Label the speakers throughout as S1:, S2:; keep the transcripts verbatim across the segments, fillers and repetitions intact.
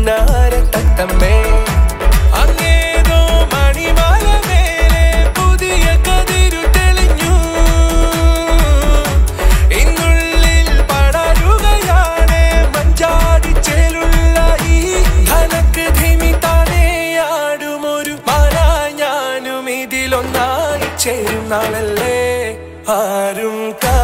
S1: പുന്നാര തത്തമ്മേ അങ്ങേതോ മണിമാല മേലെ പുതിയ കതിരു തെളിഞ്ഞു ഇന്നുള്ളിൽ പടരുകയാണ് മഞ്ചാടിച്ചേലുള്ള ഈ ധനക്ക് ധിമി താനേ ആടുമൊരു മാന ഞാനും ഇതിലൊന്നായി ചേരും നാളല്ലേ ആരും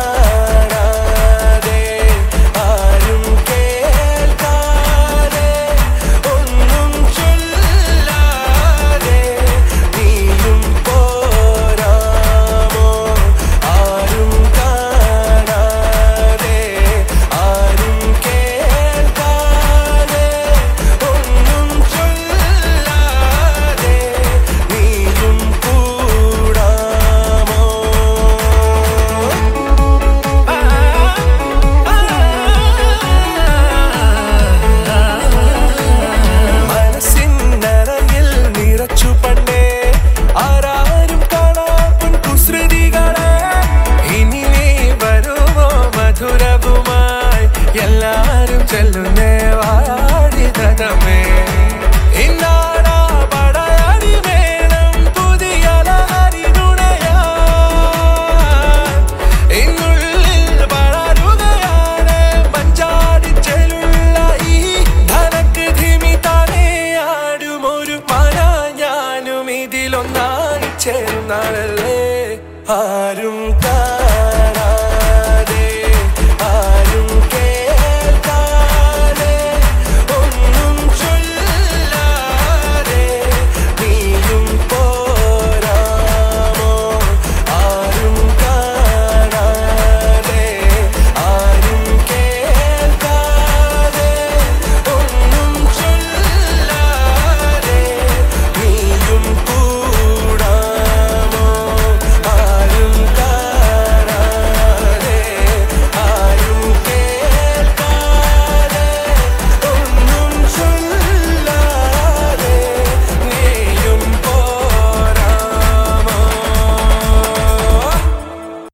S1: കാണാതെ ആരും കേൾക്കാതെ ഒന്നും ചൊല്ലാതെ നീയും പോരാമോ ആരും കാണാതെ ആരും കേൾക്കാതെ ഒന്നും ചൊല്ലാതെ നീയും കൂടാമോ മനസ്സിന്നറയിൽ നിറച്ചു പണ്ടേ ആരാരും കാണാൻ കുസൃതികളെ ഇനി നീ വരുമോ മധുരവുമായി എല്ലാരും ചെല്ലുന്നേ വാടിതമേ ഇന്നാടാ പടയടി വേണം പുതിയ ലഹരി നുണയാ ഇന്നുള്ളിൽ പടരുകയാണ് മഞ്ചാടിച്ചേലുള്ള ഈ ധനക്ക് ധിമി താനേ ആടുമൊരു മന ഞാനും ഇതിലൊന്നായി ചേരും നാളല്ലേ ആരും കാ